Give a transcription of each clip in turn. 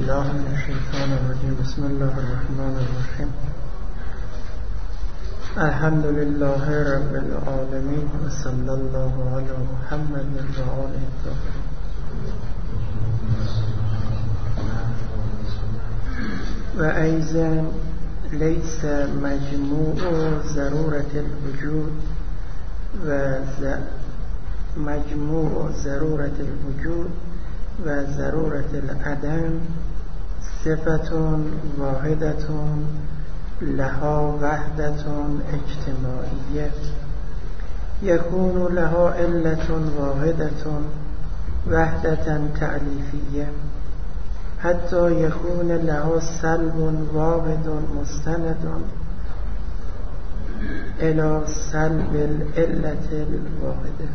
بالله من الشیطان الرجیم. بسم الله الرحمن الرحیم. الحمد لله رب العالمین و صلی الله علی محمد و آله الطاهرین. و ایضا لیس مجموع ضرورت الوجود مجموع ضرورت الوجود و ضرورت العدم صفت واحدة لها وحدة اجتماعیه یکون لها علة واحدة وحدة تألیفیه حتی یکون لها سلب واحد مستند الى سلب العلة الواحده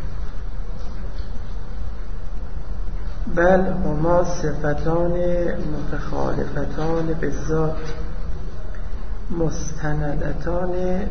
بل هما صفتان متخالفتان بالذات مستندتان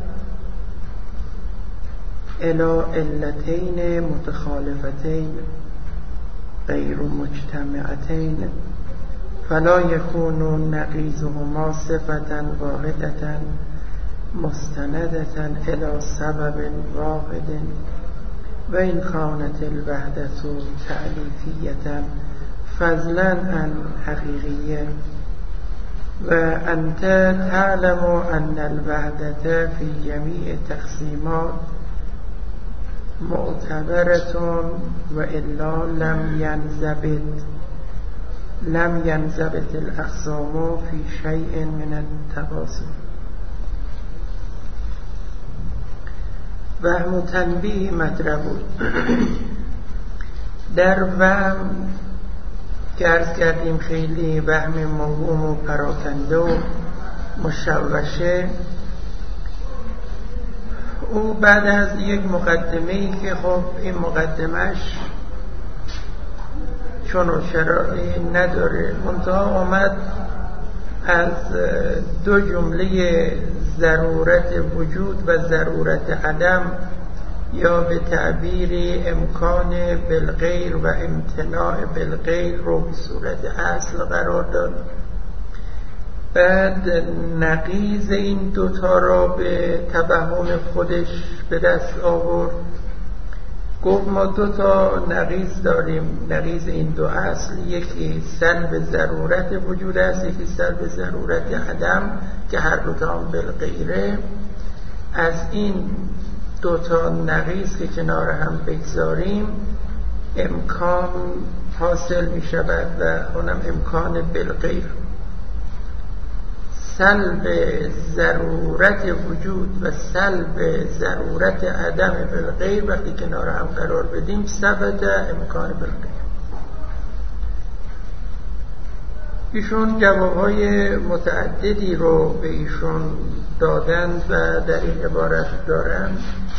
الى علتین متخالفتین غیر مجتمعتین فلا یکون نقیضهما صفة واحدة مستندة الى سبب واحد و این كانت الوحدة تألیفیة فضلا عن حقیقیه و انت تعلم ان الوحدة في جميع تقسیمات معتبرة و الا لم ينضبط الاقسام في شيء من التقاسم. وهم تنبیه مطرح بود. در وهم که عرض کردیم خیلی وهم موهوم و پراکنده و مشوشه، او بعد از یک مقدمه‌ای که خب این مقدمش چون شرایطی نداره، منتها آمد از دو جمله ضرورت وجود و ضرورت عدم یا به تعبیر امکان بالغیر و امتناع بالغیر رو به صورت اصل قرار داد. بعد نقیض این دوتا را به توهم خودش به دست آورد. گفت ما دوتا نقیض داریم، نقیض این دو اصل، یکی سلب ضرورت وجود است، یکی سلب ضرورت عدم که هر دوتا هم بالغیره. از این دوتا نقیض که کنار هم بگذاریم امکان حاصل می شود و اونم امکان بالغیر. سلب ضرورت وجود و سلب ضرورت عدم بالغیر وقتی کنار هم قرار بدیم ثبت امکان بالغیر. ایشون جوابهای متعددی رو به ایشون دادند و در این عبارت دارند.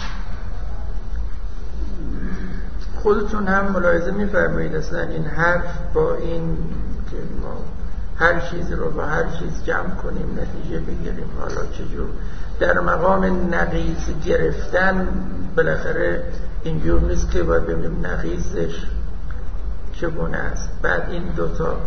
خودتون هم ملاحظه می‌فرمایید اصلا این حرف با این که ما هر چیز رو با هر چیز جمع کنیم نتیجه بگیریم، حالا چجور در مقام نقیض گرفتن بالاخره اینجور نیست که باید ببینیم نقیضش چگونه است. بعد این دوتا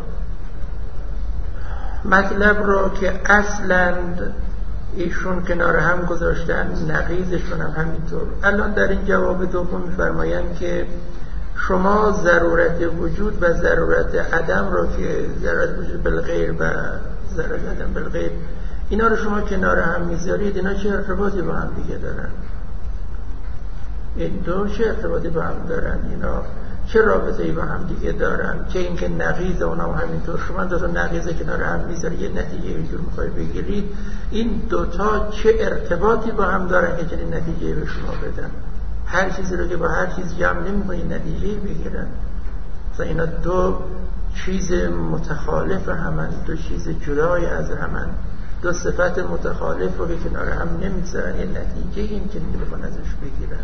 مطلب رو که اصلاً ایشون کنار هم گذاشتن نقیضشون هم همینطور. الان در این جواب دوم می‌فرمایند که شما ضرورت وجود و ضرورت عدم رو که ضرورت وجود بالغیر و ضرورت عدم بالغیر اینا رو شما کنار هم میذارید، اینا چه ارتباطی با هم دیگه دارن؟ این دو چه ارتباطی با هم دارن؟ اینا چه رابطه‌ای با هم دیگه دارن که اینکه نقیض اونا هم همینطور شما دو تا نقیض کنار هم میذارید یه نتیجه اینجور می‌خواید بگیرید، این دوتا چه ارتباطی با هم دارن که چنین نتیجه به شما بدن؟ هر چیزی رو که با هر چیز جمع نمی‌کنید نتیجه‌ای بگیرن. مثلا اینا دو چیز متخالف همن، دو چیز جدای از همن، دو صفت متخالف رو که کنار هم نمی‌ذارن یه نتیجه این که می‌خوان ازش بگیرن.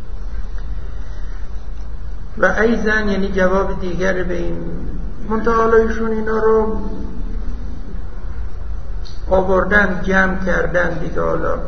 و ایضا یعنی جواب دیگر به این منتهالایشون اینا رو آوردن جمع کردن دیگه. حالا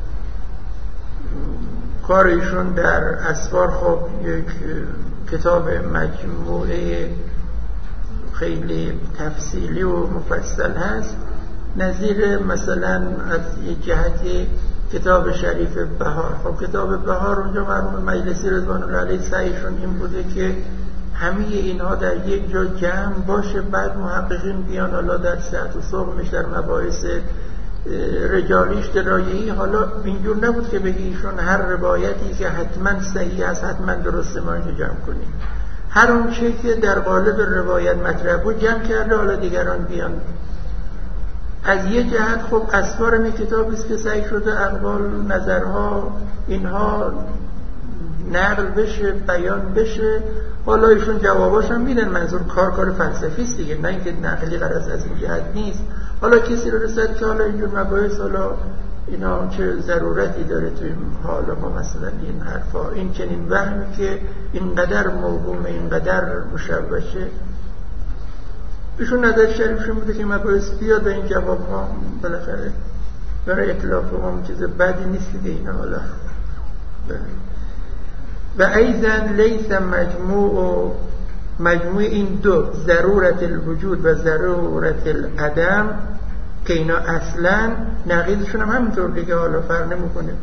کارشون در اسفار خب یک کتاب مجموعه خیلی تفصیلی و مفصل هست، نظیر مثلا از یه جهت کتاب شریف بهار. خب کتاب بهار اونجا مرحوم مجلسی رضوان الله علیه سعیشون این بوده که همه اینها در یک جا جمع باشه، بعد محققین بیان حالا در صحت و سقمش، در مباحث رجالیش، درایه‌ای، حالا اینجور نبود که بگی ایشون هر روایتی که حتما صحیح است حتما درسته ما اینو جمع کنیم. هر اون چیزی که در قالب روایت مطرح بود جمع کرده، حالا دیگران بیان. از یه جهت خب اسفار می کتابی است که سعی شده اقوال، نظرها، اینها نقل بشه، بیان بشه. حالا ایشون جواباش هم میدن، منظور کار فلسفی است دیگه، نه اینکه نقلی غرض از این جهت نیست. حالا کسی رو رسد که حالا اینجور مباحث، حالا اینا چه ضرورتی داره توی این حالا ما مثلا این حرفا، این چنین وهمی که اینقدر موهومه، اینقدر مشوشه. ایشون نظر شریفشون بوده که مباحث بیاد و این جواب ها بالاخره برای اطلاف هم چیز بدی نیست که اینا حالا. و ایضا لیس مجموع این دو، ضرورت الوجود و ضرورت العدم، که اینا اصلا نقیضشون هم همینطور دیگه، حالا فرق نمیکنه.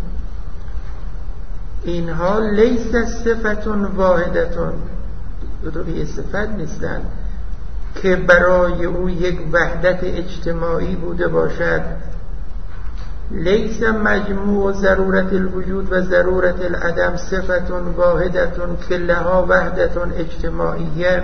اینها لیس صفتون واحدتون، دو یه صفت نیستن که برای او یک وحدت اجتماعی بوده باشد. لیس مجموع ضرورت الوجود و ضرورت العدم صفتون واحدتون که لها وحدتون اجتماعیه،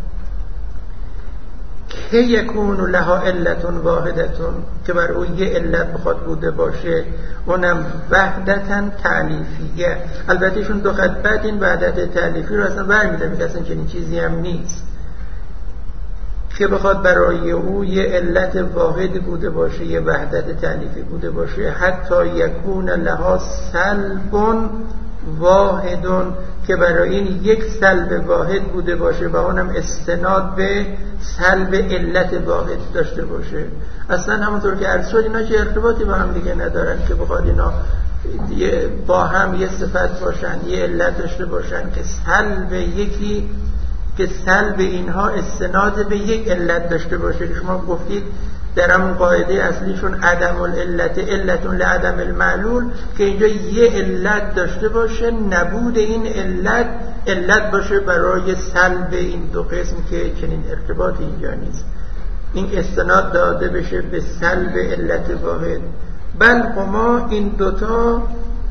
که یکون لها علتون واحدتون، که بر او یه علت بخواد بوده باشه، اونم وحدتن تعلیفیه. البته ایشون دو خط بعد این وحدت تعلیفی رو اصلا برمی‌داره، میگه اصلا چنین چیزی هم نیست که بخواد برای او یه علت واحد بوده باشه، یه وحدت تعلیفی بوده باشه. حتی یکون لها سلب واحدون، که برای این یک سلب واحد بوده باشه و اونم استناد به سلب علت واحد داشته باشه. اصلا همونطور که عرض شد اینا چه ارتباطی با هم دیگه ندارن که بخواد اینا با هم یه صفت باشن، یه علت داشته باشن که سلب یکی، که سلب اینها استناد به یک علت داشته باشه. که شما گفتید در همون قاعده اصلیشون عدم العلت علتون لعدم المعلول، که اینجا یه علت داشته باشه، نبود این علت باشه برای سلب این دو قسم، که چنین ارتباطی اینجا نیست. این استناد داده بشه به سلب علت واحد. بل هما این دوتا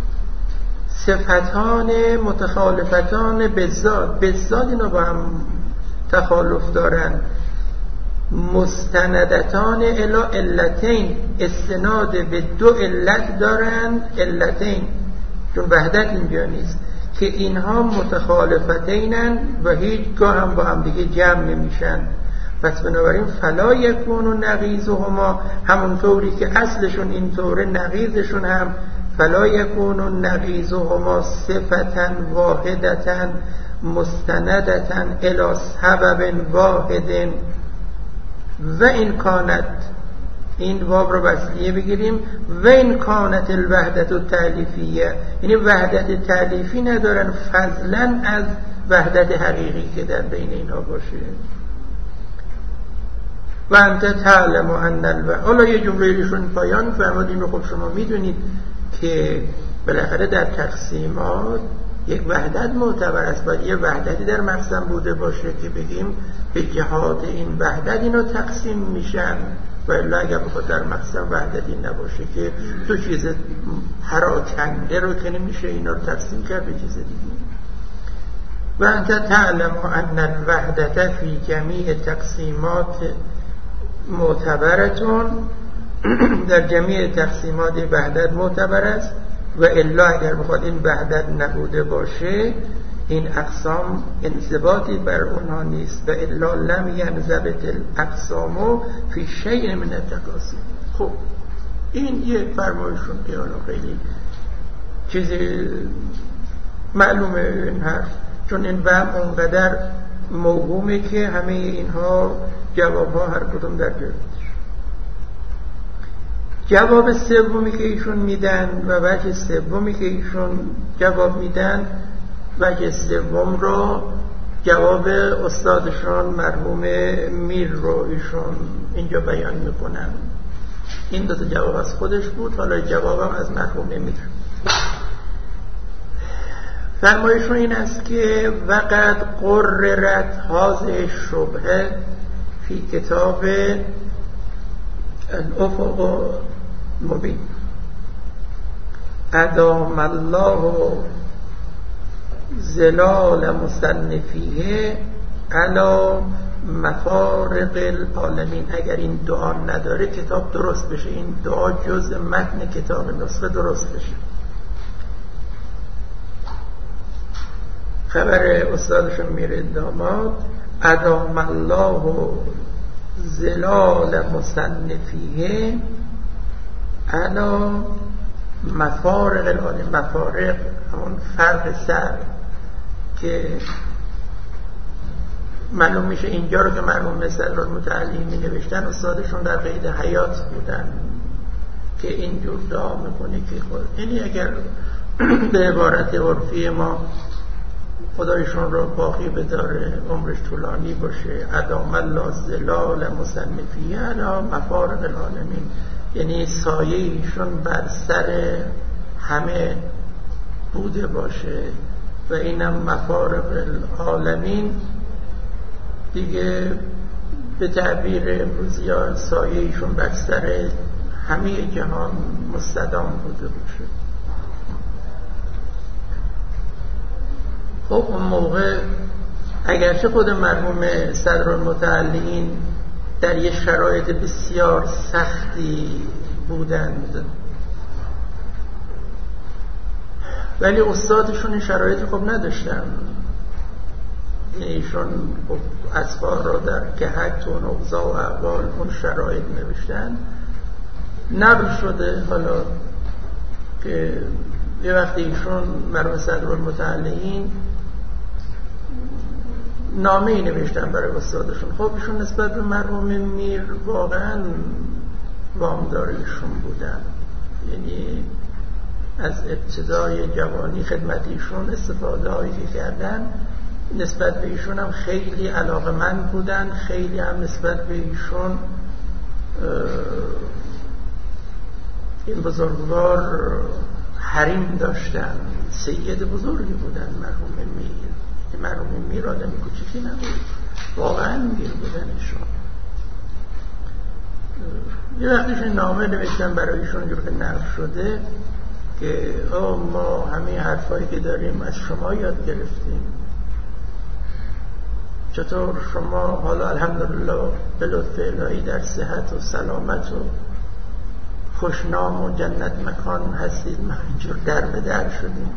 صفتان متخالفتان بالذات اینا با هم تخالف دارن. مستندتان الی علتین، استناد به دو علت دارند، علتین، چون وحدت اینجا نیست، که اینها متخالفتینن و هیچگاه هم با هم دیگه جمع نمیشن. پس بنابراین فلا یکون نقیضهما، همونطوری که اصلشون اینطوره نقیضشون هم فلا یکون نقیضهما صفتا واحدتا مستندتا الی سبب واحد. و این کانت، این واو رو بسلیه بگیریم، و این کانت الوحدت التعلیفیه، یعنی وحدت تعلیفی ندارن فضلا از وحدت حقیقی که در بین اینا باشه. و انت تعلم ان حالا یه جمله ایشون پایان فرمود، اینو خب شما میدونید که بالاخره در تقسیمات یک وحدت معتبر است، باید یه وحدتی در مقسم بوده باشه که بگیم به جهات این وحدت اینا تقسیم میشن، و الا اگر بخواد در مقسم وحدتی نباشه که دو چیز پراکنده رو که نمیشه اینا رو تقسیم کرد به چیز دیگه. و انت تعلم ان الوحدت فی جمیع تقسیمات معتبرتون، در جمیع تقسیمات وحدت معتبر است، و الا اگر بخواد این وحدت نبوده باشه این اقسام انضباطی بر اونها نیست. و الا لم ینضبط الاقسام فی شیء من التقاسیم. خب این یه فرمایشون که حالا خیلی چیزی معلومه این حرف، چون این وهم اونقدر موهومه که همه اینها جوابها هر کدوم در جایش. جواب سومی که ایشون میدن و وجه سومی که ایشون جواب میدن، وجه سوم رو جواب استادشون مرحوم میر رو ایشون اینجا بیان میکنن. این دو تا جواب از خودش بود، حالا جوابم از مرحوم میر. فرمایشون این است که وقد قررت هذه الشبهه فی کتاب الافق المبین ادام الله ظلال مصنفیه علی مفارق العالمین. اگر این دعا نداره کتاب درست بشه، این دعا جز متن کتاب نسخه درست بشه. خبر استادشون میره داماد ادام الله ظلال مصنفیه علی مفارق العالمین. مفارق همون فرق سر که معلوم میشه اینجا رو که مرحوم صدر المتعلیم می نوشتن استادشون در قید حیات بودن که اینجور دعا میکنه که خود یعنی اگر به عبارت عرفی ما خدایشون رو باقی بداره، عمرش طولانی باشه، ادام الله ظلال مصنفیه علی مفارق العالمین، یعنی سایه ایشون بر سر همه بوده باشه و اینم مفارق العالمین دیگه به تعبیر امروزی ها سایه ایشون بر سر همه جهان مستدام بوده باشه. خب اون موقع اگرچه خود مرحوم صدرالمتعلین در یه شرایط بسیار سختی بودند ولی استادشون این شرایط خب نداشتن. ایشون اسفار را در کهک و نوزا و احوال اون شرایط نوشتن. نقل شده حالا که یه وقتی ایشون مرحوم صدرالمتعلین نامه ای نوشتن برای استادشون. خب ایشون نسبت به مرحوم میر واقعا وامدار ایشون بودن، یعنی از ابتدای جوانی خدمت ایشون استفاده هایی که کردن نسبت به ایشون هم خیلی علاقمند بودن، خیلی هم نسبت به ایشون این بزرگوار حریم داشتن. سید بزرگی بودن مرحوم میر. مرحوم میر آدمی کوچیکی نبود، واقعا میر بودن ایشون. یه وقتیشون نامه نوشتن برای ایشون جور که نقل شده که ما همه حرفایی که داریم از شما یاد گرفتیم، چطور شما حالا الحمدلله به لطف الهی در صحت و سلامت و خوشنام و جنت مکان هستید، ما اینجور در به در شدیم.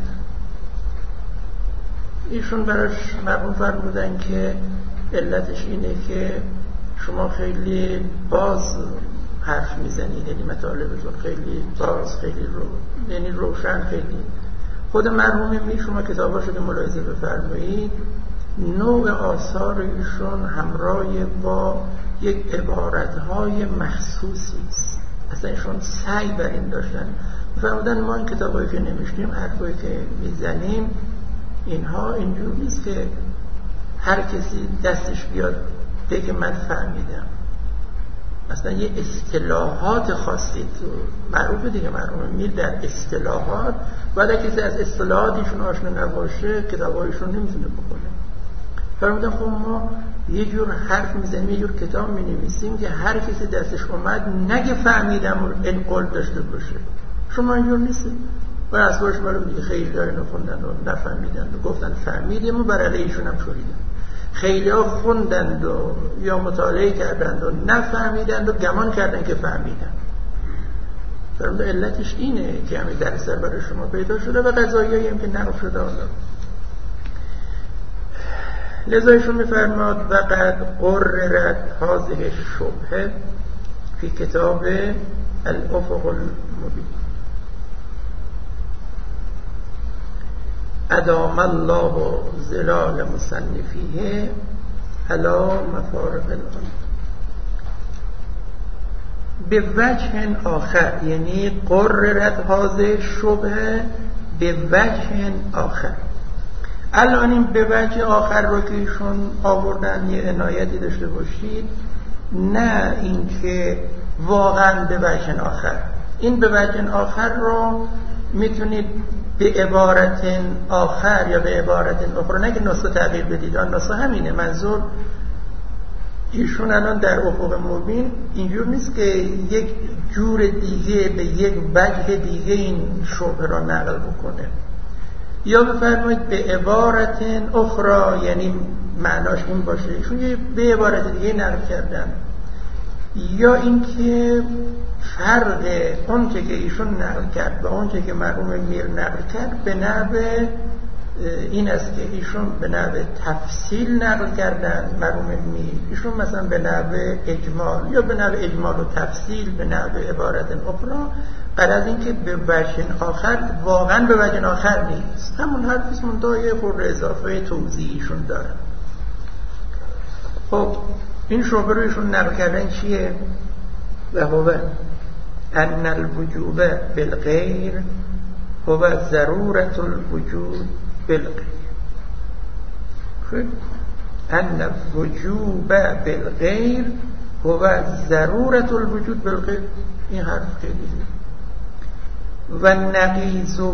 ایشون براش مرحوم فرمودن که علتش اینه که شما خیلی باز حرف میزنید، یعنی مطالبتون خیلی باز، خیلی یعنی روشن. خیلی خود مرحوم میر شما کتابا شده ملاحظه بفرمایید، نوع آثار ایشون همراه با یک عبارتهای مخصوصی است. اصلا ایشون سعی بر این داشتن. فرمودن ما این کتابایی که نمیشتیم، حرفایی که میزنیم، اینها اینجور نیست که هر کسی دستش بیاد بگه من فهمیدم. اصلا یه اصطلاحات خاصی تو معروفه دیگه. مرحوم میر در اصطلاحات، ولی کسی از اصطلاحاتشون آشنا نباشه کتابایشون نمیتونه بکنه. فرمودن خب ما یه جور حرف میزنیم، یه جور کتاب مینویسیم که هر کسی دستش اومد نگه فهمیدم و انقل داشته باشه. شما اینجور نیستید. و از باش معلوم دیگه خیلی دارین خوندن و نفهمیدن و گفتن فهمیدیم و برای ایشون هم شوریدن. خیلی ها خوندند و یا مطالعه کردند و نفهمیدند و گمان کردند که فهمیدن. فرمودن علتش اینه که همین درس برای شما پیدا شده و قضایی هم که نقل شده. لذا ایشون میفرماد وقد قررت هذه الشبهه فی کتاب الافق المبین ادام الله ظلال مصنفیه علی مفارق العالم به وجه آخر، یعنی قررت هذه الشبهه به وجه آخر. الان این به وجه آخر رو که ایشون آوردن یه عنایتی داشته باشید، نه اینکه واقعا به وجه آخر. این به وجه آخر رو میتونید به عبارت آخر یا به عبارت اخرى، نه که نسخه تغییر بدید، آن نسخه همینه. منظور ایشون الان در افق مبین اینجور نیست که یک جور دیگه به یک وجه دیگه این شبهه را نقل بکنه. یا بفرمایید به عبارت اخرى، یعنی معناش این باشه ایشون به عبارت دیگه نقل کردن. یا اینکه فرق اونچه که ایشون نقل کرد و اونچه که مرحوم میر نقل کرد به نحو این است که ایشون به نحو تفصیل نقل کردن، مرحوم میر ایشون مثلا به نحو اجمال، یا به نحو اجمال و تفصیل به نحو عبارت اخرى. غرض این که به وجه آخر واقعا به وجه آخر نیست، همون حرفیست منتها یه خورده اضافه توضیحیشون داره. خب این شعبه رو ایشون نقل کردن چیه؟ و هو ان الوجوب بالغیر هو ضرورت الوجود بالغیر. ان الوجوب بالغیر هو ضرورت الوجود بالغیر. این حرف خیلی و نقیضه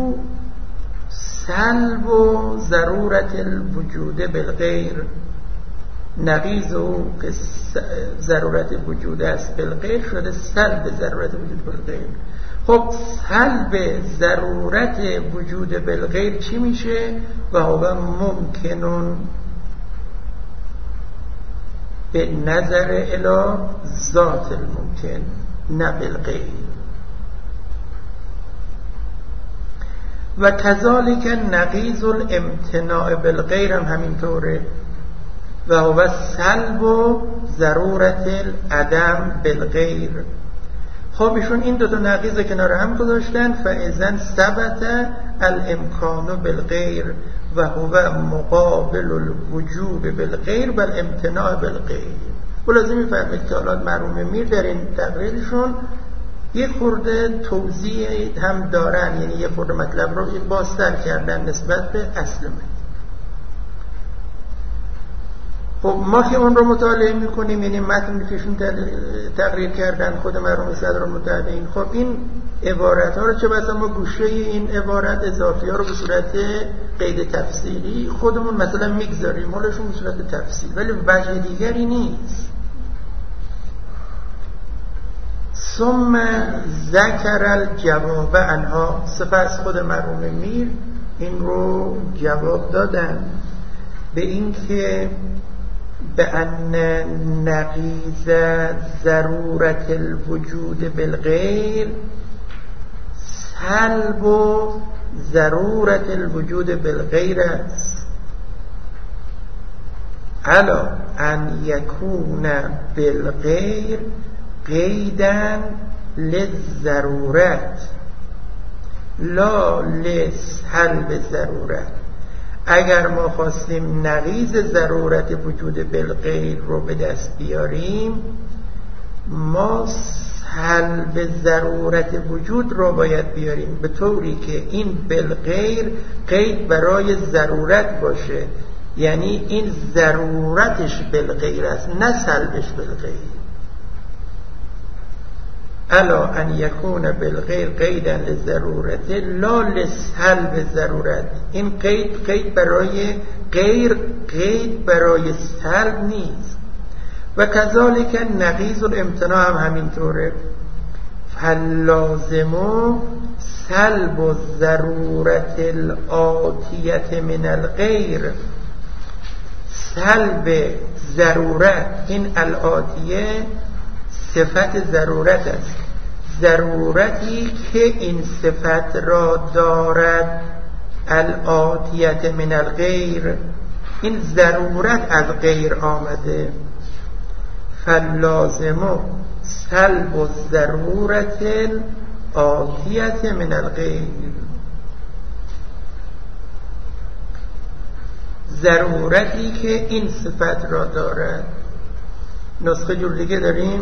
سلب و ضرورت الوجود بالغیر. نقیضه که ضرورت وجود است بالغیر شده سلب ضرورت وجود بالغیر. خب سلب ضرورت وجود بالغیر چی میشه؟ و هو ممکنون به نظر الی ذات الممکن نه بالغیر. و کذالک نقیض الامتناع بالغیر هم همینطوره. و هو سلب و ضرورت العدم بالغیر. خب ایشون این دوتا نقیض کنار هم گذاشتن. فاذا ثبت الامکان بالغیر و هو مقابل الوجوب بالغیر و الامتناع بالغیر. لازم میفهمید که حالا مرحوم میر در این تقریرشون یک خورده توضیح هم دارن، یعنی یک خورده مطلب رو بازتر کردن نسبت به اصل من. خب ما که اون رو مطالعه میکنیم، یعنی متنی که ایشون تقریر کردن، خود مرحوم صدر مطلعین، خب این عبارت ها رو چه بسا ما گوشه این عبارت اضافی ها رو به صورت قید تفسیری خودمون مثلا میگذاریم، حالشون به صورت تفسیر، ولی وجه دیگری نیست. ثم ذکر الجواب عنها. سپس خود مرحوم میر این رو جواب دادن به این که به ان نقیض ضرورت الوجود بالغیر سلب و ضرورت الوجود بالغیر است، علا ان یکون بالغیر قیدن للضرورت لا لسلب ضرورت. اگر ما خواستیم نقیض ضرورت وجود بالغیر رو به دست بیاریم، ما سلب ضرورت وجود رو باید بیاریم به طوری که این بالغیر قید برای ضرورت باشه، یعنی این ضرورتش بالغیر است نه سلبش بالغیر. الا ان یکون بالغیر قیدا للضرورت لا لسلب ضرورت. این قید برای غیر، قید برای سلب نیست. و کذالک نقیض الامتناع هم همینطوره. فلازم سلب الضرورت الآتیت من الغیر. سلب ضرورت، این الآتیه صفت ضرورت است، ضرورتی که این صفت را دارد. الآتیت من الغیر، این ضرورت از غیر آمده. فلازم سلب الضرورت الآتیت من الغیر. ضرورتی که این صفت را دارد. نسخه جور دیگه داریم.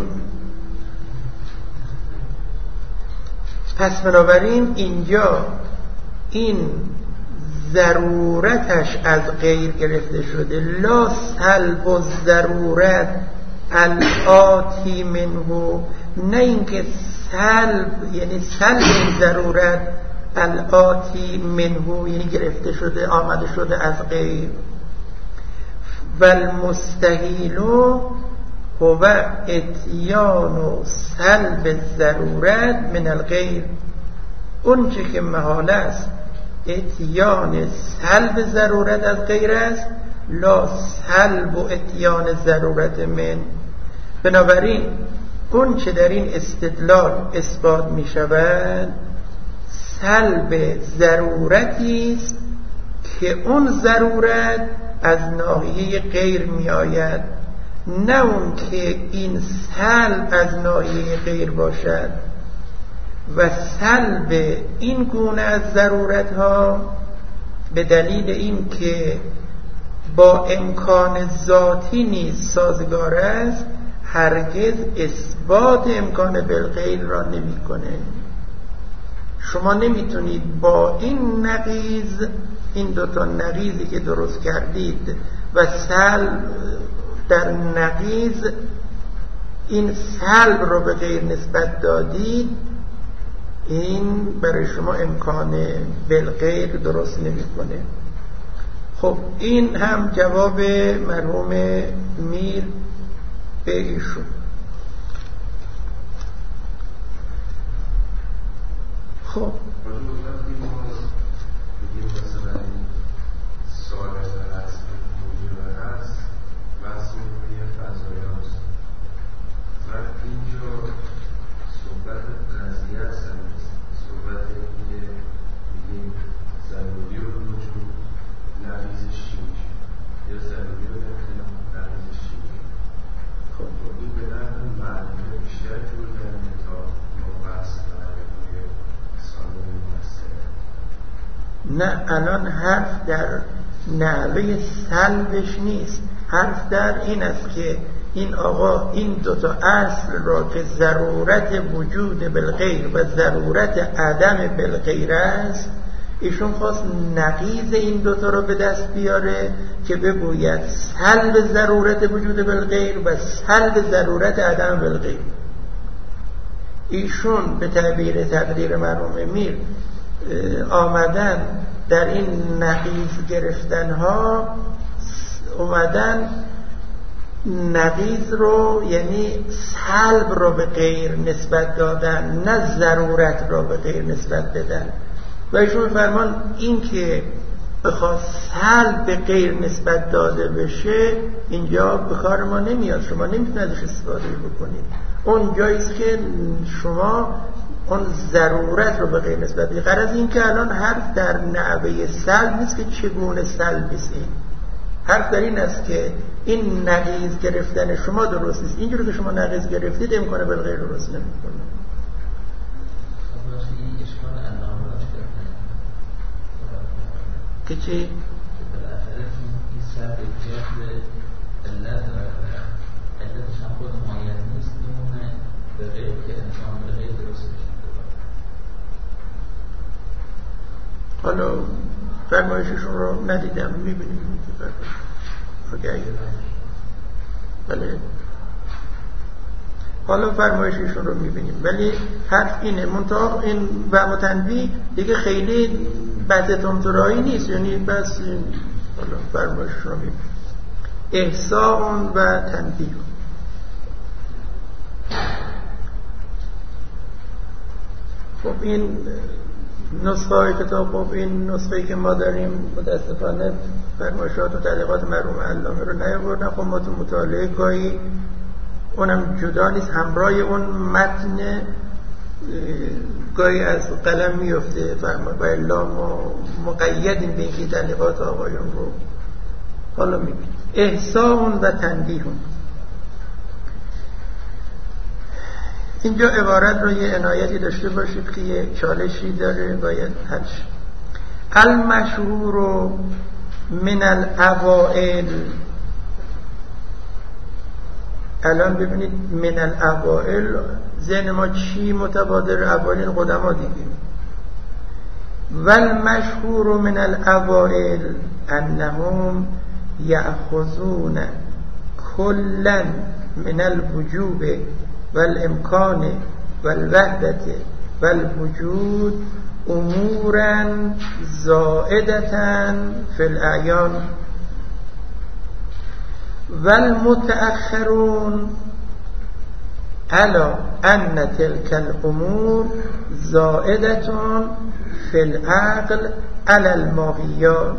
پس بنابراین اینجا این ضرورتش از غیر گرفته شده. لا سلب و ضرورت الآتی منه، نه اینکه سلب یعنی سلب این ضرورت الآتی منه یعنی گرفته شده آمده شده از غیر. و المستحیل هو اتیان و سلب ضرورت من الغیر، اون چه که محال است اتیان سلب ضرورت از غیر است، لا سلب و اتیان ضرورت من. بنابراین اون چه در این استدلال اثبات می شود سلب ضرورتی است که اون ضرورت از ناحیه غیر می آید، نه اون که این سلب از ناحیه غیر باشد. و سلب این گونه از ضرورت ها به دلیل این که با امکان ذاتی نیز سازگار است هرگز اثبات امکان بالغیر را نمی کنه. شما نمیتونید با این نقیض، این دوتا نقیضی که درست کردید و سلب در نقیض این سلب رو به غیر نسبت دادید، این برای شما امکان بالغیر درست نمیکنه. خب این هم جواب مرحوم میر به ایشون. خب نه، الان حرف در نحوه سلبش نیست، حرف در این است که این آقا این دوتا اصل را که ضرورت وجود بالغیر و ضرورت عدم بالغیر است، ایشون خواست نقیض این دوتا را به دست بیاره که بگوید سلب ضرورت وجود بالغیر و سلب ضرورت عدم بالغیر. ایشون به تعبیر تقدیر مرحوم میر آمدن در این نقیض گرفتن ها، اومدن نقیض رو یعنی سلب رو به غیر نسبت دادن، نه ضرورت رو به غیر نسبت بدن. و ایشون فرمان این که بخواد سلب به غیر نسبت داده بشه اینجا به کار ما نمیاد، شما نمیتونید ازش استفاده بکنید. اون جاییست که شما اون ضرورت رو به غیر نسبت بدید. غرض این که الان حرف در نحوه سلب نیست که چگونه سلبی است، حرف در این است که این نقیض گرفتن شما درست نیست. اینجوری که شما نقیض گرفتید امکانه بالغیر درست نمیکنه. که چی؟ حالا فرمایششون رو ندیدم، میبینیم بله، حالا فرمایششون رو میبینیم، ولی حرف اینه. منطقه این و متنبی دیگه خیلی بحث تمترایی نیست، یعنی بس این حالا فرمایششون رو میبینیم. احساء و تنبیه. خب این نسخه های کتاب، خب این نسخه‌ای که ما داریم متاسفانه فرمایشات و تعلیقات مرحوم علامه رو نیاوردن. خب ما تو مطالعه گاهی اونم جدا نیست، همراه اون متن گاهی از قلم میفته فرمایش و الا مقیدیم به اینکه تعلیقات آقایون رو حالا میبینیم. احساء و تنبیه. اینجا عبارت رو یه عنایتی داشته باشید که یه چالشی داره باید حل شه. المشهور من الاوائل. الان ببینید من الاوائل ذهن ما چی متبادر؟ اوائل قدما دیگه. والمشهور من الأوائل أنهم يأخذون كلا من الوجوب والإمكان والوحدة والوجود أمورا زائدة في الأعيان، والمتأخرون على أن تلك الأمور زائدة في العقل على الماهيات،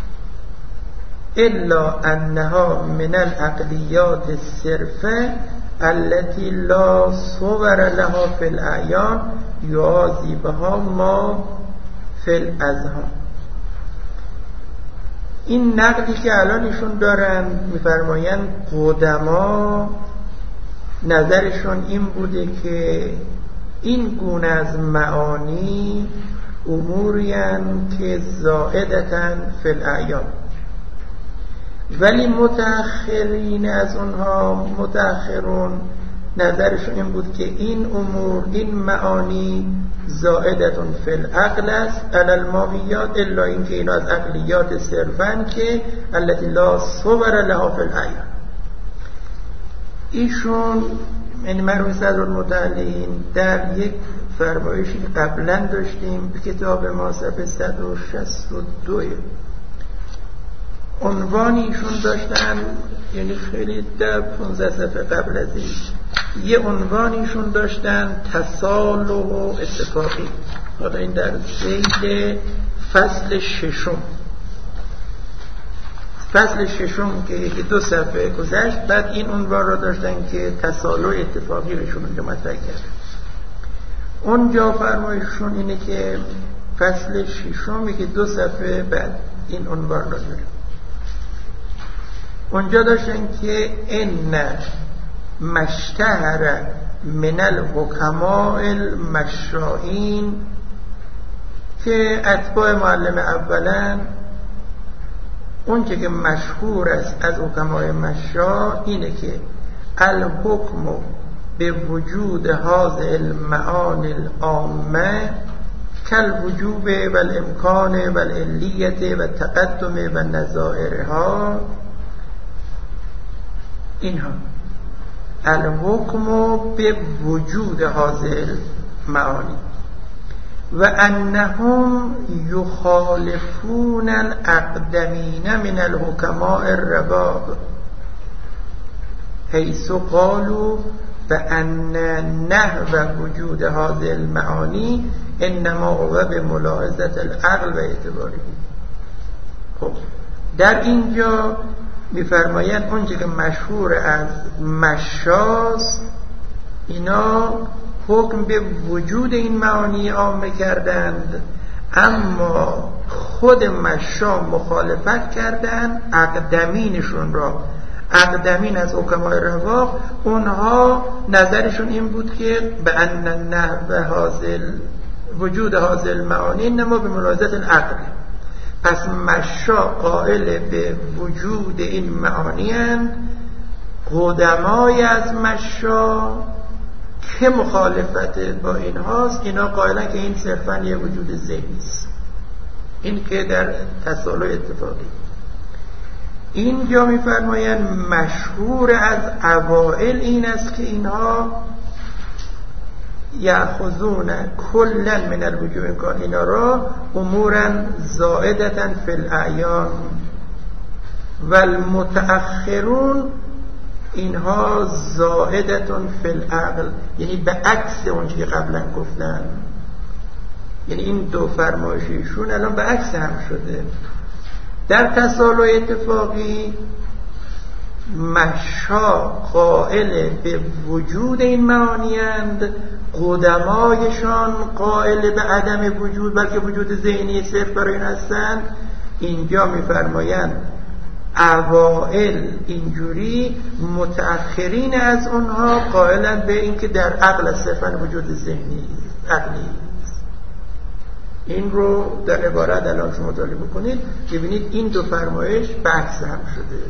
إلا أنها من العقليات الصرفة التي لا صور لها في الأعيان يوازي بها ما في الأذهان. این نقدی که الان ایشون دارن میفرمایند قدما نظرشون این بوده که این گونه از معانی امورین که زائدتن فی الاعیان، ولی متأخرین از اونها، متأخرون، نظرشون این بود که این امور، این معانی زائدتون فی العقل است علی الماهیات، الا این که اینا از عقلیات صرفن که التي لا صور لها فی الاعیان. ایشون یعنی مرحوم صدرالمتعلین در یک فرمایشی که قبلا داشتیم کتاب ما صفحه 162 عنوانی ایشون داشتن، یعنی خیلی در 15 صفحه قبل از این یه عنوانیشون داشتن تصالح و اتفاقی. حالا این در ذیل فصل ششم که یکی 2 صفحه گذشت، بعد این عنوان را داشتن که تصالح اتفاقی بهشون اونجا مطرح کردن. اونجا فرمایششون اینه که فصل ششم یکی 2 صفحه بعد این عنوان را داریم. اونجا داشتن که ان مشتهر من الحکماء المشرعین، که اتباع معلم اولا اون که مشهور است از حکمای مشرع اینه که الحکم به وجود هذه المعانی العامه کالوجوب والامکان والعلیت والتقدم والنظائرها، اینها الحکم به وجود هذه المعانی و انهم یخالفون الاقدمین من الحکماء الرباب حیث قالوا بأن نحو وجود هذه المعانی انما هو بملاحظة العقل و اعتباره. خب در اینجا میفرمایند اونچه که مشهور از مشاست اینا حکم به وجود این معانی عامه کردند، اما خود مشا مخالفت کردند اقدمینشون را. اقدمین از حکمای رواق اونها نظرشون این بود که به ان نحو حاصل وجود حاصل معانی انما به ملاحظت العقل. پس مشا قائل به وجود این معانی اند، قدمای از مشا که مخالفت با این هاست اینا قائلن که این صرفا یه وجود ذهنی است. این که در تصالح اتفاقی. اینجا میفرمایند مشهور از اوائل این است که اینها یأخذون کلا من الوجوه امکان، اینا را امورا زائدتا فی الاعیان، و المتأخرون اینها زائدتون فی العقل، یعنی به عکس اون که قبلا گفتن. یعنی این دو فرمایششون الان به عکس هم شده. در تصالح اتفاقی مشا قائل به وجود این معانی اند، قدمایشان قائل به عدم وجود بلکه وجود ذهنی صرف برای این هستند. اینجا میفرمایند اوائل اینجوری، متأخرین از اونها قائلن به این که در عقل صرفا وجود ذهنی عقلی است. این رو در عبارت الان شما مطالعه بکنید ببینید این دو فرمایش بحث هم شده.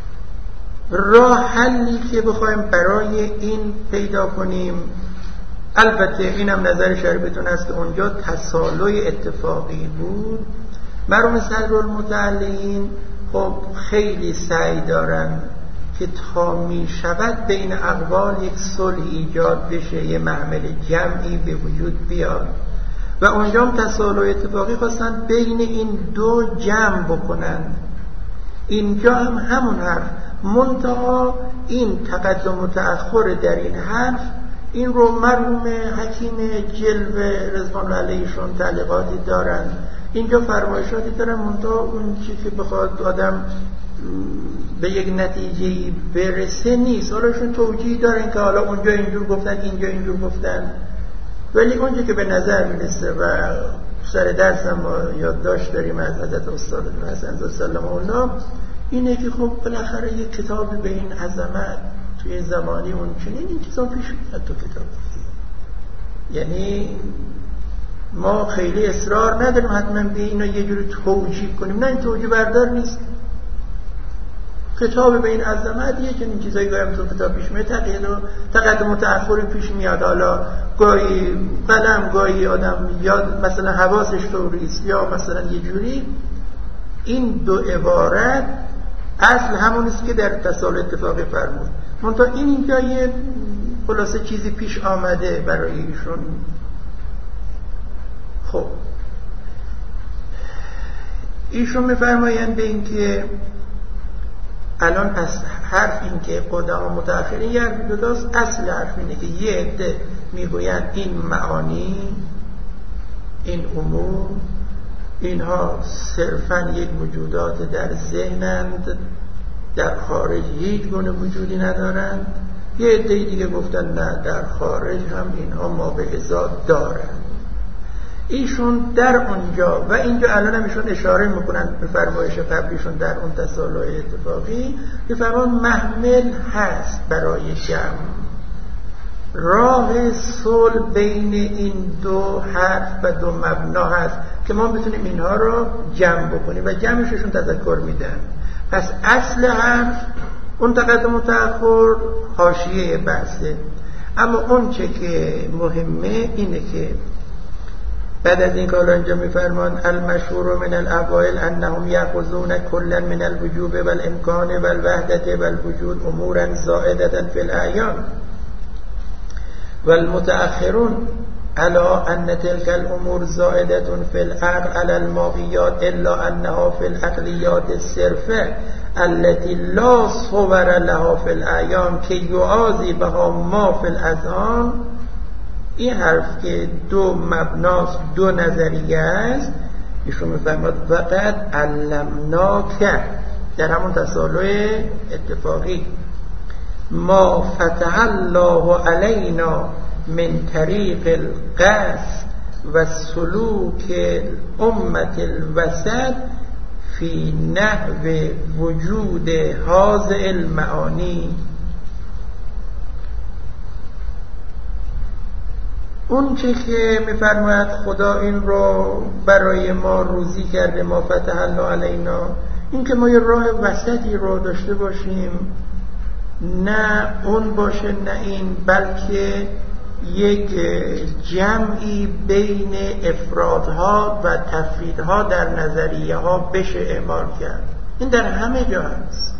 راه حلی که بخوایم برای این پیدا کنیم البته اینم نظر شریفتون است که اونجا تسالوی اتفاقی بود. مرحوم صدرالمتعلین خب خیلی سعی دارن که تا می شود بین اقوال یک صلح ایجاد بشه، یه محمل جمعی به وجود بیاد و اونجا هم تسالوی اتفاقی خواستن بین این دو جمع بکنن. اینجا هم همون حرف، منتها این تقدم و تأخر در این حرف، این رو مرحوم حکیم جلوه رضوان الله علیهشون تعلیقاتی دارن، اینجا فرمایشاتی دارن، منتها اون چی که بخواد آدم به یک نتیجه برسه نیست. حالا ایشون توجیه دارن که حالا اونجا اینجور گفتن اینجا اینجور گفتن، ولی اونجا که به نظر میرسه و سر درس هم ما یادداشت داریم از حضرت استاد حسن سلام الله، اینه که خب بالاخره یک کتاب به این عظمت توی زمانی اون چنین این کتاب پیش میاد تو کتاب دیگه. یعنی ما خیلی اصرار نداریم حتما به اینا یه جوری توجیه کنیم، نه این توجیه بردار نیست. کتاب به این عظمت یه چنین چیزایی گاهی تو کتاب پیش میاد، تقدم و تأخر پیش میاد، حالا گاهی قلم گاهی آدم یاد مثلا حواسش طوریست یا مثلا یه جوری. این دو عبارت اصل همونیست که در تسالوی اتفاقی فرمود، منتها این اینجا یه خلاصه چیزی پیش آمده برای ایشون. خب ایشون میفرمایند به این که الان پس حرف این که قدما متأخرین یه حرف جداست، اصل حرف اینه که یه عده میگویند این معانی، این امور، اینها صرفا یک وجودات در ذهنند، در خارج هیچ گونه وجودی ندارند. یه عده دیگه گفتن نه، در خارج هم اینها مابعضا دارند. ایشون در اونجا و اینجا الان هم ایشون اشاره میکنن به فرمایش قبلیشون در اون تسالوی اتفاقی که فرمان محمل هست برای جمع، راه صلح بین این دو حرف و دو مبنا هست که ما بتونیم اینها رو جمع بکنیم و جمعشون تذکر میدن. پس اصل حرف اون تقدم و تأخر حاشیه بحثه، اما اون چه که مهمه اینه که بعد از این که حالا اینجا میفرمان المشهور من الاوائل انهم یاخذون کلا من الوجوب والامکان والوحدت والوجود امورا زائده فی الاعیان والمتأخرون على ان تلك الامور زائده فی العقل على الماهیات الا انها فی العقلیات الصرفه التي لا صور لها فی الاعیان که یعاذی بها ما فی الاذهان. این حرف که دو مبناست، دو نظریه است، ایشون میفرماد فقط علمناک در همون تسالوی اتفاقی ما فتح الله علینا من طریق القصد و سلوک امت الوسط فی نحو وجود هذه المعانی. اون چه که میفرماید خدا این رو برای ما روزی کرده، ما فتح الله علینا، این که ما یه راه وسطی رو داشته باشیم، نه اون باشه نه این، بلکه یک جمعی بین افرادها و تفریدها در نظریه ها بشه اعمال کرد. این در همه جا هست،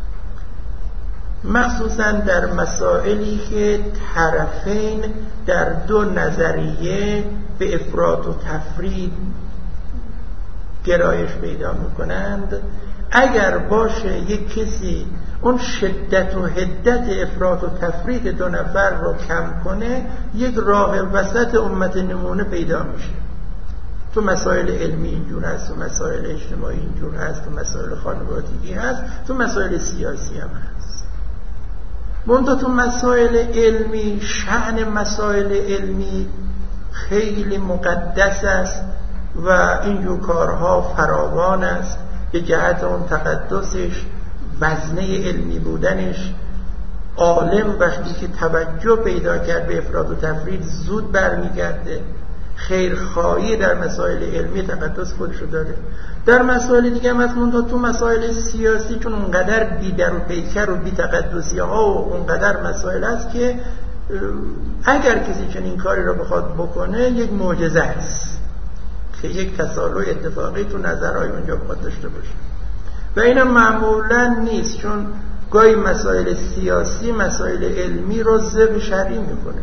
مخصوصا در مسائلی که طرفین در دو نظریه به افراط و تفرید گرایش پیدا میکنند. اگر باشه یک کسی اون شدت و حدت افراط و تفرید دو نفر رو کم کنه، یک راه وسط امت نمونه پیدا میشه. تو مسائل علمی اینجور هست، تو مسائل اجتماعی اینجور هست، تو مسائل خانوادگی هست، تو مسائل سیاسی هم هست. منتها تو مسائل علمی، شأن مسائل علمی خیلی مقدس است و اینجور کارها فراوان است. به جهت اون تقدسش، وزنه علمی بودنش، عالم وقتی که توجه پیدا کرد به افراد و تفرید زود برمیگرده. خیرخواهی در مسائل علمی تقدس خودشو داره. در مسائل دیگه هم هست، تو مسائل سیاسی چون اونقدر بی در و پیکر و بی تقدسی ها و اونقدر مسائل هست که اگر کسی چنین کاری را بخواد بکنه یک معجزه است که یک تسارع اتفاقی تو نظرهای اونجا بخواد داشته باشه و اینم معمولا نیست، چون گاهی مسائل سیاسی مسائل علمی رو ذبح شرعی میکنه.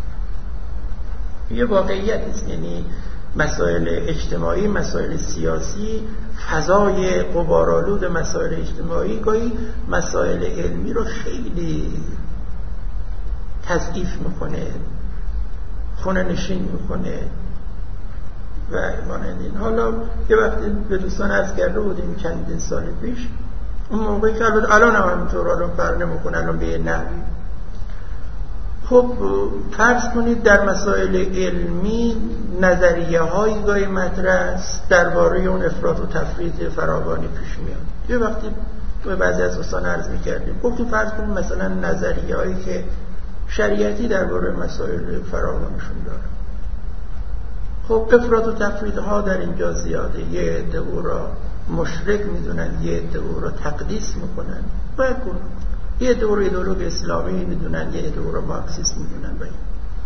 یه واقعیت است، یعنی مسائل اجتماعی مسائل سیاسی فضای غبارآلود مسائل اجتماعی گاهی مسائل علمی رو خیلی تضعیف میکنه، خونه نشین میکنه و مانند این. حالا یه وقتی به دوستان عرض کرده بودیم چندین سال پیش، اون موقعی که الان هم همینطور الان فرق نمیکنه، الان به یه نحوی خب فرض کنید در مسائل علمی نظریه هایی گاهی مطرح است درباره اون افراط و تفرید فراوانی پیش میاد. یه وقتی به بعضی از دوستان عرض میکردیم گفتیم فرض کنید مثلا نظریه هایی که شریعتی درباره مسائل فراوانشون داره، خب افراط و تفریدها در اینجا زیاده، یه عده او را مشرک میدونن، یه عده او را تقدیس میکنن، باید کنن. یه عده او را ایدئولوژ اسلامی میدونن، یه عده او را مارکسیست میدونن. باید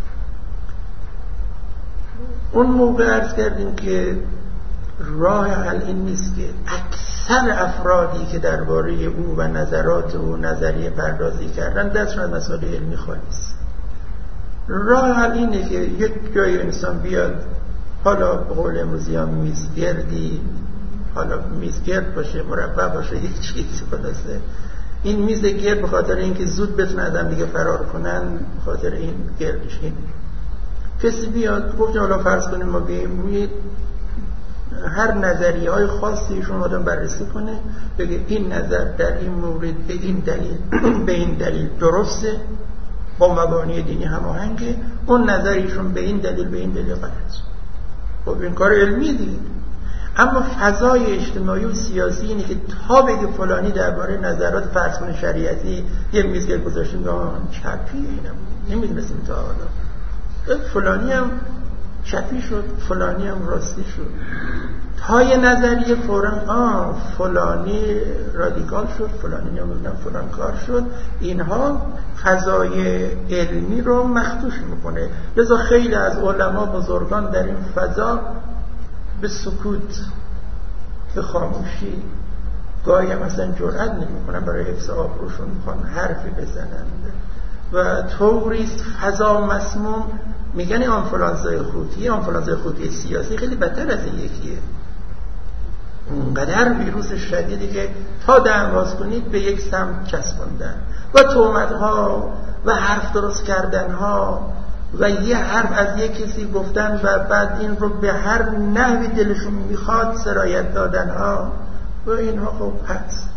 اون موقع عرض کردیم که راه حل این نیست که اکثر افرادی که درباره او و نظرات او نظریه پردازی کردن دستشون از مسائل علمی خالی است. راه حل اینه که یک جای انسان بیاد، حالا به قول امروزی ها میزگردی، حالا میزگرد باشه مربع باشه یک چیزی خلاصه، این میز گرد به خاطر اینکه زود بتونه آدم دیگه فرار کنن، به خاطر این گردش این کسی بیاد گفت حالا فرض کنیم ما بیاییم هر نظریه های خاصی شما آدم بررسی کنه، بگه این نظر در این مورد به این دلیل به این دلیل درسته، با مبانی دینی هماهنگه، اون نظریشون به این دلیل به این دلیل غلطه. خب این کار علمی دیگه. اما فضای اجتماعی و سیاسی اینه که تا بگه فلانی درباره نظرات فرض کنه شریعتی یه میزگرد گذاشتیم که چپی اینم نمیدونستیم تا حالا، فلانی هم چپی شد، فلانی هم راستی شد، تا یه نظریه فوراً فلانی رادیکال شد، فلانی نمیدونم فلان کار شد. اینها فضای علمی رو مخدوش میکنه. لذا خیلی از علما بزرگان در این فضا به سکوت، به خاموشی، گاهی مثلا جرئت نمیکنن برای حفظ آبروشون میخوان حرفی بزنن و طوریست فضا مسموم، میگن آنفولانزای خوتی، آنفولانزای خوتی سیاسی خیلی بدتر از این یکیه. اونقدر ویروس شدیدی که تا دهن‌باز کنید به یک سمت چسباندن و تهمت‌ها و حرف درست کردن‌ها و یه حرف از یک کسی گفتن و بعد این رو به هر نحوی دلشون میخواد سرایت دادن‌ها و اینها خب هست.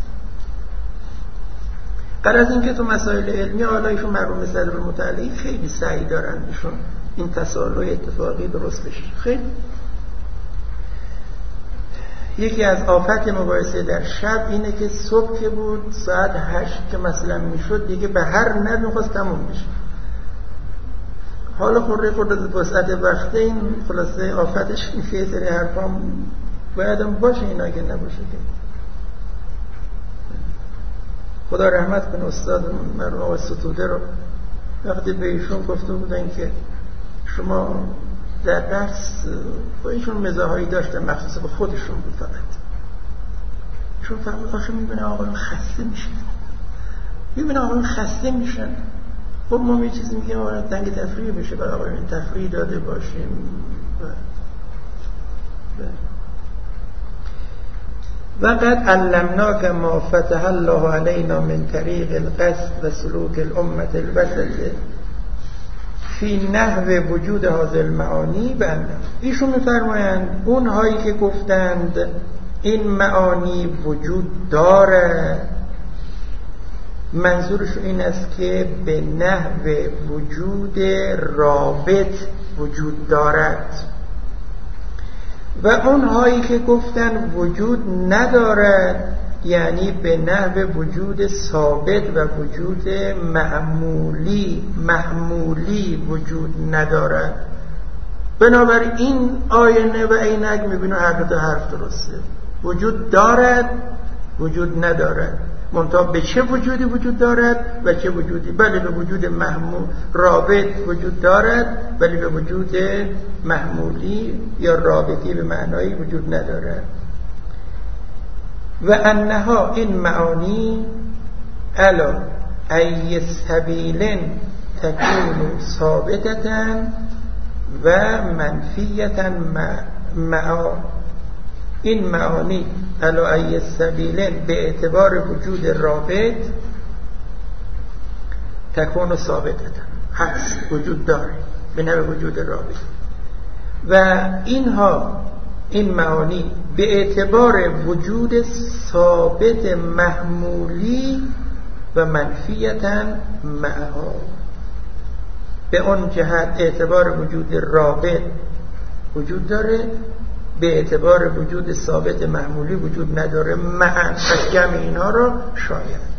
قرار از این که تو مسائل علمی حالا ایشون مرحوم صدر المتعلی خیلی سعی دارن ایشون این تسارع اتفاقی درست بشه. خیلی یکی از آفت مباحثه در شب اینه که صبح که بود ساعت 8 که مثلا میشد دیگه به هر نحوی می‌خواست تموم بشه. حالا خورده وسعت وقته این خلاصه آفتش این که سری حرفام بایدم باشه، اینا که نباشه که خدا رحمت کنه استاد مرحوم آقای ستوده رو وقتی به ایشون گفته بودن که شما در درس با ایشون مزاحایی داشتن مخصوص به خودشون بود فقط، چون فقط آخه میبینه آقایون خسته میشن، میبینه آقایون خسته میشن. خب ما یه چیزی میگیم آقایون تنگ تفریح بشه برای آقایون تفریح داده باشیم و قد علمناک ما فتح الله علینا من طریق القصد و سلوک الامة الوسط فی نحو وجود هذه المعانی. بنده ایشون میفرمایند اونهایی که گفتند این معانی وجود داره، منظورش این است که به نحو وجود رابط وجود دارد، و اونهایی که گفتن وجود ندارد یعنی به نحو وجود ثابت و وجود محمولی وجود ندارد. بنابراین این آینه و عینک میبینه هر دو حرف درسته، وجود دارد وجود ندارد. منتها به چه وجودی وجود دارد و چه وجودی؟ بله به وجود محمول رابط وجود دارد، ولی به وجود محمولی یا رابطی به معنایی وجود ندارد. و انها این معانی علا ای سبیل تکون ثابتتا و منفیتا معا، این معانی علا ای سبیل به اعتبار وجود رابط تکون ثابتتا هست، وجود داره به نوع وجود رابط. و اینها این معانی به اعتبار وجود ثابت محمولی و منفیتا معها، به اون جهت اعتبار وجود رابط وجود داره، به اعتبار وجود ثابت محمولی وجود نداره. معن پس جمع اینها رو شاید.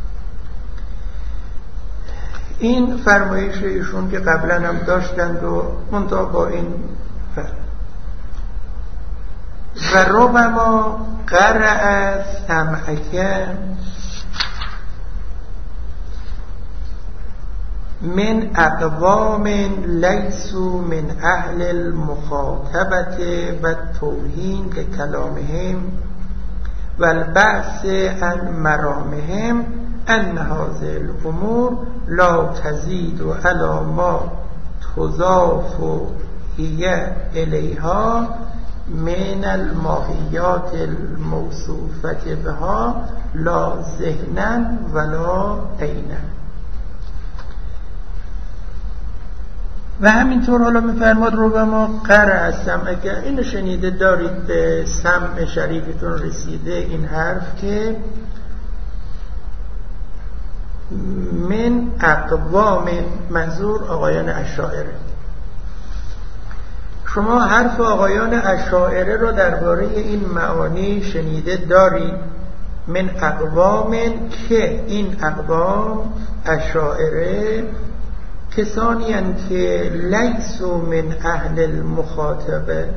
این فرمایش ایشون که قبلا هم داشتند و منتها با این فرق. و ربما قرأ سمعک من اقوام لیسوا من اهل المخاطبه و توهین لکلامهم و البحث عن مرامهم ان هذه الامور لا تزید علی ما تضاف هی الیها من الماهیات الموصوفه بها لا ذهنا ولا عینا. و همینطور حالا میفرماد ربما قرأ سمعک، اینو شنیده دارید به سمع شریفتون رسیده این حرف که من اقوام، منظور آقایان اشاعره. شما حرف آقایان اشاعره رو درباره این معانی شنیده دارید، من اقوام، که این اقوام اشاعره کسانی هستند که لیسوا من اهل المخاطبه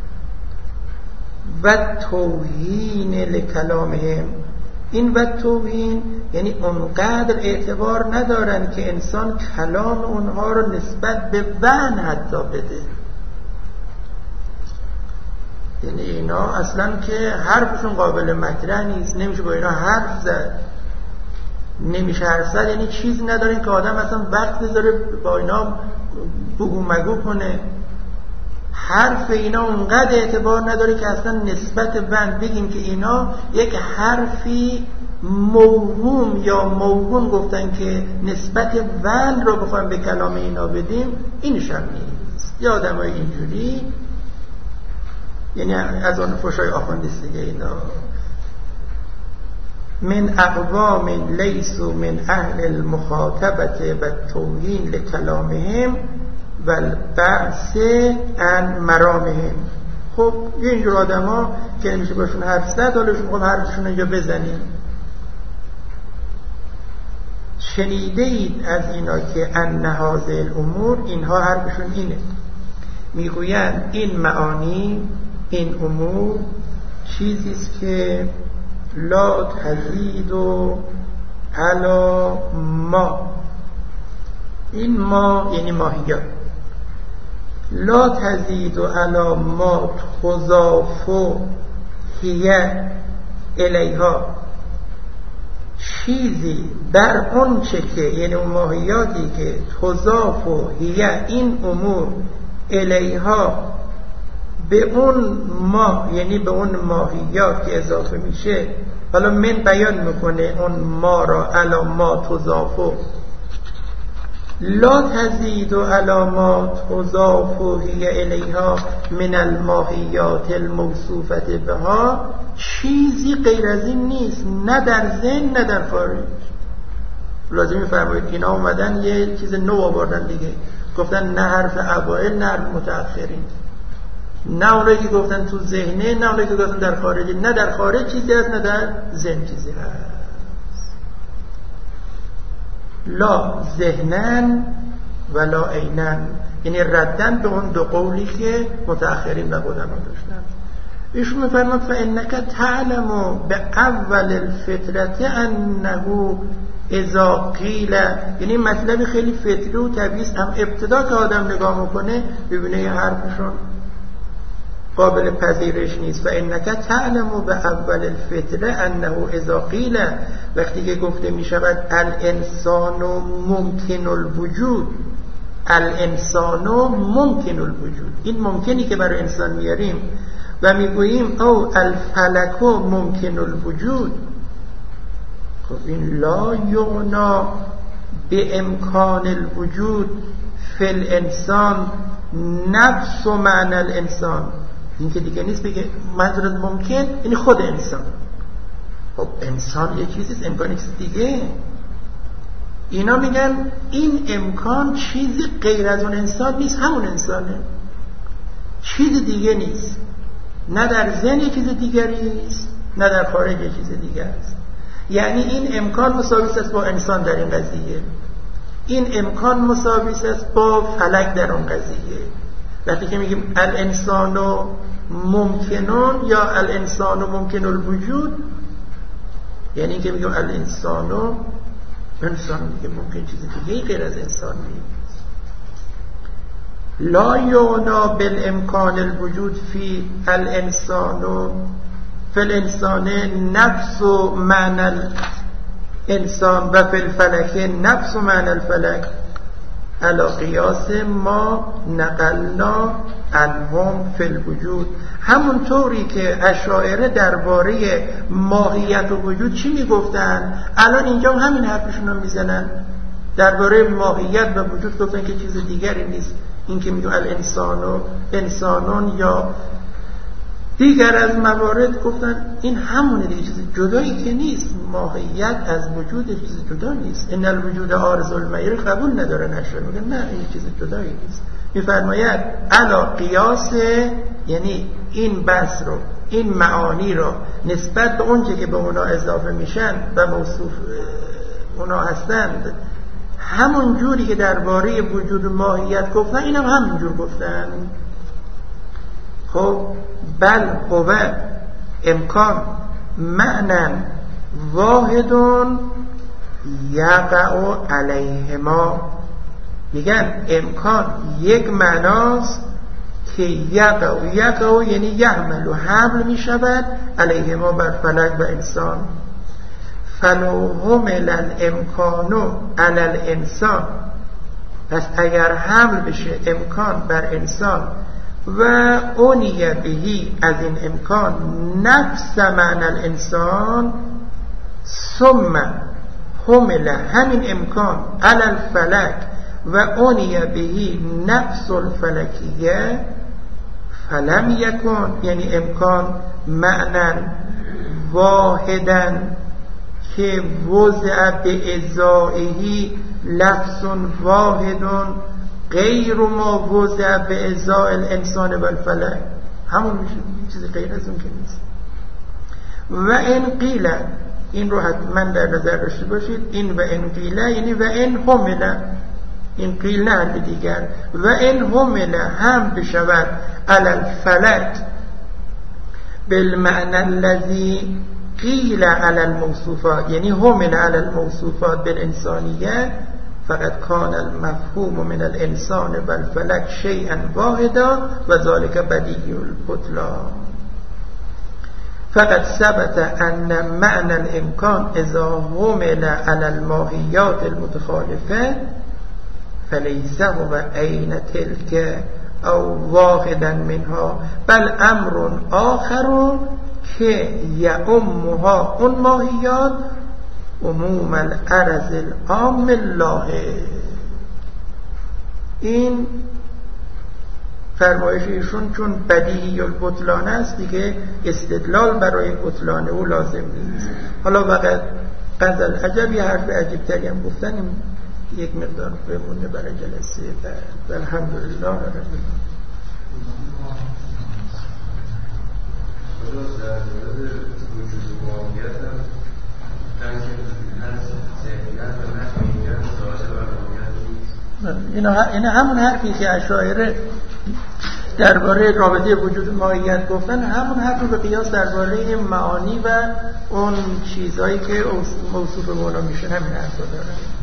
و توهین لکلامهم. این و توهین یعنی اونقدر اعتبار ندارن که انسان کلام اونها رو نسبت به وهن حتی بده. یعنی اینا اصلا که حرفشون قابل مطرح نیست، نمیشه با اینا حرف زد، نمیشه حرف زد، یعنی چیزی ندارین که آدم اصلا وقت بذاره با اینا بگو مگو کنه. حرف اینا اونقدر اعتبار نداره که اصلا نسبت بند بگیم که اینا یک حرفی موهوم یا موهوم گفتن که نسبت بند رو بخوایم به کلام اینا بدیم، اینش هم نیست. یا آدم های اینجوری، یعنی از آن فشای آخوندیستگی اینا. من اقوام لیسوا من اهل المخاطبه و توهین لکلامهم و البعث عن مرامهم. خب یه اینجور آدم ها که نمیشه باشون حرف زد، حالا شما خب حرفشون اینجا بزنید. شنیده اید از اینا که ان هذه الامور، اینها حرفشون اینه، میگویند این معانی، این امور چیزیست که لا تزید علی ما، این ما یعنی ماهیات، لا تزید علی ما تضاف هی الیها، چیزی بر اون چه که، یعنی اون ماهیاتی که تضاف هی این امور الیها به اون ما، یعنی به اون ماهیات که اضافه میشه. حالا من بیان میکنه اون ما را علی ما تضاف، لا تزید علی ما تضاف هی الیها من الماهیات الموصوفه بها، چیزی غیر از این نیست، نه در ذهن نه در خارج. لازم میفرمایید اینا اومدن یه چیز نو آوردن دیگه، گفتن نه حرف اوائل نه حرف متأخرین، نه اونایی که گفتن تو ذهنه نه اونایی که گفتن در خارجه، نه در خارج چیزی هست نه در ذهن چیزی هست. لا ذهنن ولا عینن، یعنی ردن به اون دو قولی که متأخرین و قدما داشتن. ایشون میفرماد فانک تعلم به اول الفطرة انه اذا قیل، یعنی مطلب خیلی فطری و طبیعی است، هم ابتدا که آدم نگاه میکنه ببینه یه حرفشون قابل پذیرش نیست. فانک تعلم به اول الفطره انه اذا قیل، وقتی که گفته می شود الانسان ممکن الوجود، الانسان ممکن الوجود، این ممکنی که برای انسان میاریم و میگوییم او الفلک ممکن الوجود، خب این لا یغنا به امکان الوجود فی الانسان نفس و معنی الانسان. این که دیگه نیست بگه منظورت ممکن یعنی خود انسان. خب انسان یه چیزیست، امکان یه چیز دیگه. اینا میگن این امکان چیزی غیر از اون انسان نیست، همون انسانه، چیز دیگه نیست، نه در ذهن یه چیز دیگری است، نه در خارج یه چیز دیگر است. یعنی این امکان مساوی است با انسان در این قضیه، این امکان مساوی است با فلک در اون قضیه. وقتی که میگیم الانسان ممکنون یا الانسان ممکن الوجود، یعنی که میگیم الانسان انسان میگه ممکن چیز دیگه غیر از انسان نیست. لا یغنا بالامکان الوجود فی الانسان فی الانسان نفس و معنی الانسان و فی الفلک نفس و معنی الفلک علی قیاس ما نقلنا عنهم فی الوجود. همون طوری که اشاعره درباره ماهیت و وجود چی میگفتن، الان اینجا همین حرفشون رو میزنن درباره ماهیت و وجود. گفتن که چیز دیگری نیست، این که میگن الانسان و انسانون یا دیگر از موارد گفتن این همونه دیگه، چیز جدایی که نیست. ماهیت از وجود چیز جدا نیست. ان الوجود عارض المعیر قبول نداره نشه، میگن نه این چیز جدایی نیست. میفرماید علا قیاس، یعنی این بحث رو، این معانی رو نسبت به اونچه که به اونا اضافه میشن و موصوف اونا هستند، همون جوری که درباره وجود و ماهیت گفتن اینم همین جور گفتن. خب بل هو امکان معنی واحدون یقع علیهما، میگن امکان یک معناست که یقع یعنی یحمل و حمل میشود علیهما بر فلک و انسان. فلو حمل الامکان علی الانسان، پس اگر حمل بشه امکان بر انسان و اونیه بهی از این امکان نفس معنی الانسان، ثم حمل همین امکان علی الفلک و اونیه بهی نفس الفلکیه، فلم یکن، یعنی امکان معنی واحدن که وضع به ازائهی لفظ واحدن غیر ما وضع به ازاء الانسان و الفلک، همون میشه، چیزی غیر از اون که نیست. و ان قیل، این رو حتما در نظر داشته باشید، این و ان قیل یعنی و ان حمل، این قیل نه به دیگر، و ان حمل هم بشود علی الفلک بالمعنى الذي قیل علی الموصوفات، یعنی حمل علی الموصوفات بالانسانیه، فقط کان المفهوم من الانسان و الفلک شیئا واحدا و ذلك بدیع البطلان. فقط ثبت ان معنى الامکان اذا حمل على الماهیات المتخالفه فلیس هو عین تلک او واحدا منها بل امر آخر که یعمها اون ماهیات عموم العرض العام الله. این فرمایش ایشون چون بدیهی البطلان است دیگه استدلال برای بطلان او لازم نیست. حالا فقط غزل عجب یه حرف عجیب تری هم گفتن، یک مقدار بمونه برای جلسه بعد. الحمدلله رب العالمین. اینا همون حرفی که اشاعره درباره رابطه وجود ماهیت گفتن، همون حرف رو به قیاس درباره معانی و اون چیزهایی که موصوف به اونا میشن همین حرف رو دارن.